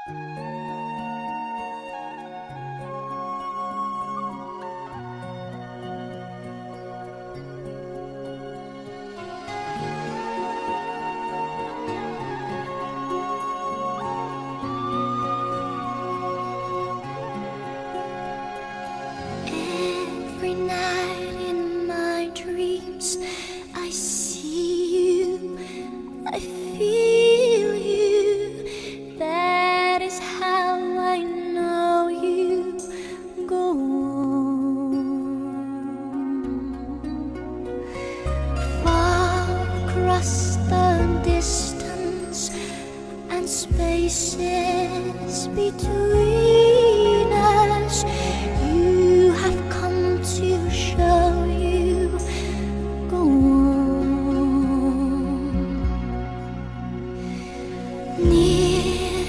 Every night in my dreams, I see you, I feel you. That is how I know you. Go on. Far across the distance and spaces between us, you have come to show you. Go on. Near,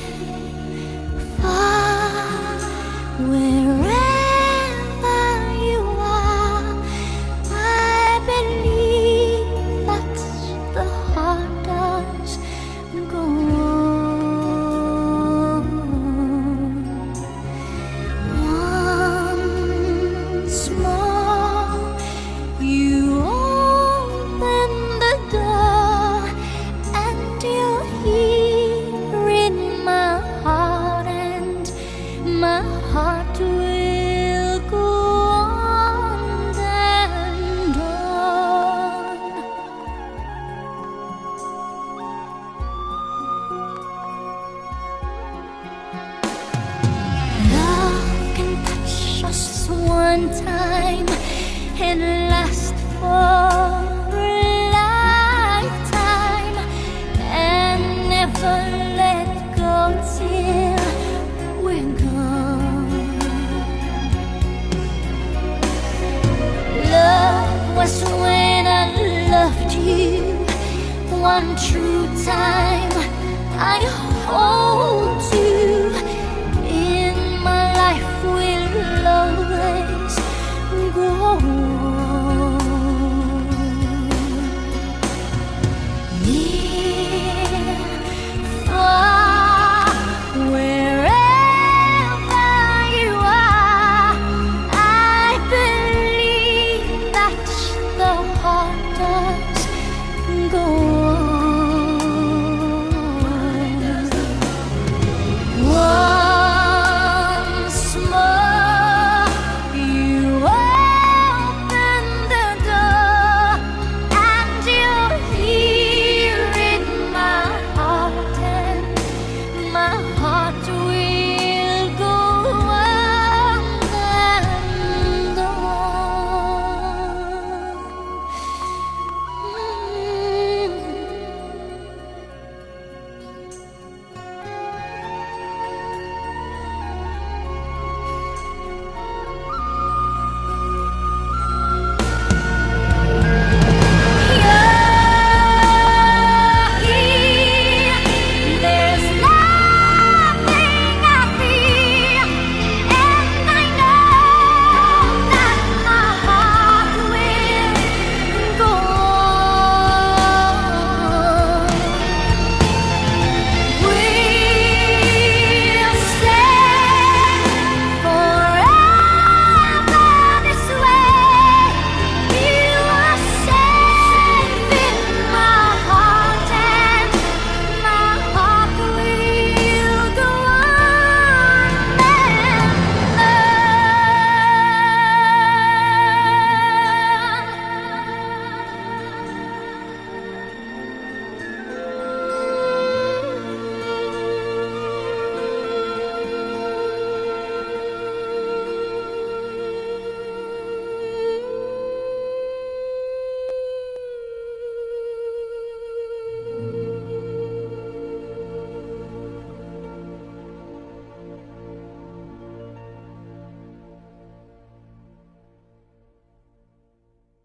far, wherever you are, I believe that the heart does. Go on. Once more, you open the door, and you're here in my heart, and my heart will go on and on. Love can touch us one time and last for a lifetime, and never let go till we're gone. Love was when I loved you one true time. I hold